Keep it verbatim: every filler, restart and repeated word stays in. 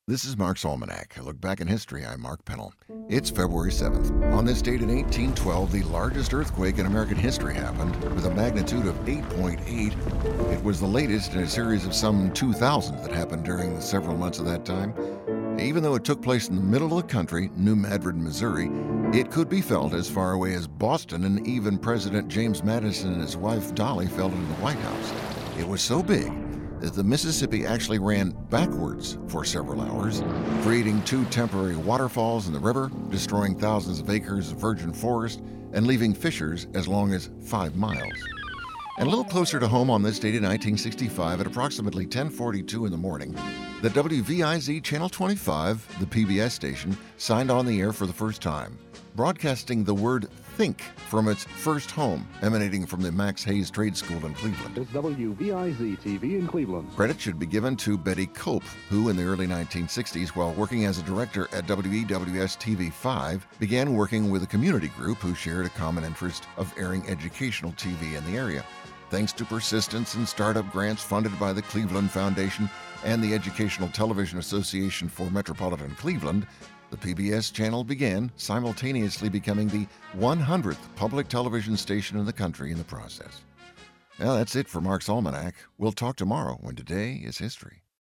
This is Mark's Almanac. A look back in history. I'm Mark Pennell. It's February seventh. On this date in eighteen twelve, the largest earthquake in American history happened with a magnitude of eight point eight. It was the latest in a series of some two thousand that happened during the several months of that time. Even though it took place in the middle of the country, New Madrid, Missouri, it could be felt as far away as Boston, and even President James Madison and his wife Dolly felt it in the White House. It was so big that the Mississippi actually ran backwards for several hours, creating two temporary waterfalls in the river, destroying thousands of acres of virgin forest, and leaving fissures as long as five miles. And a little closer to home on this date in nineteen sixty-five, at approximately ten forty-two in the morning, the W V I Z Channel twenty-five, the P B S station, signed on the air for the first time, broadcasting the word think from its first home, emanating from the Max Hayes Trade School in Cleveland. It's W V I Z T V in Cleveland. Credit should be given to Betty Cope, who in the early nineteen sixties, while working as a director at W E W S T V five, began working with a community group who shared a common interest of airing educational T V in the area. Thanks to persistence and startup grants funded by the Cleveland Foundation and the Educational Television Association for Metropolitan Cleveland, the P B S channel began simultaneously becoming the one hundredth public television station in the country in the process. Well, that's it for Mark's Almanac. We'll talk tomorrow when today is history.